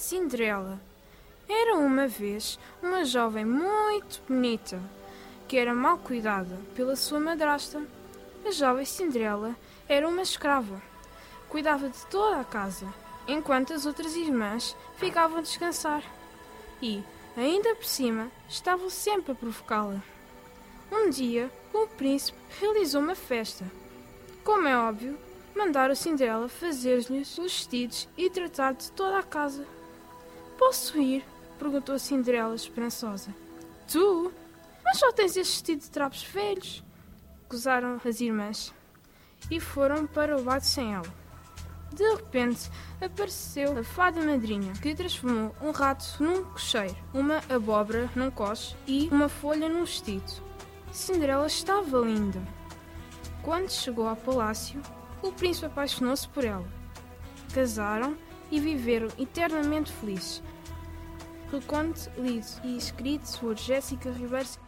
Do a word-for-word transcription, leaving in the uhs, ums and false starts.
Cinderela. Era uma vez uma jovem muito bonita, que era mal cuidada pela sua madrasta. A jovem Cinderela era uma escrava. Cuidava de toda a casa, enquanto as outras irmãs ficavam a descansar. E, ainda por cima, estavam sempre a provocá-la. Um dia, o príncipe realizou uma festa. Como é óbvio, mandaram Cinderela fazer-lhe os vestidos e tratar de toda a casa. "Posso ir?" perguntou a Cinderela esperançosa. "Tu? Mas só tens este vestido de trapos velhos!" gozaram as irmãs e foram para o baile sem ela. De repente, apareceu a fada madrinha, que transformou um rato num cocheiro, uma abóbora num coche e uma folha num vestido. Cinderela estava linda. Quando chegou ao palácio, o príncipe apaixonou-se por ela. Casaram e viveram eternamente felizes. Reconto lido e escrito por Jéssica Ribeiro.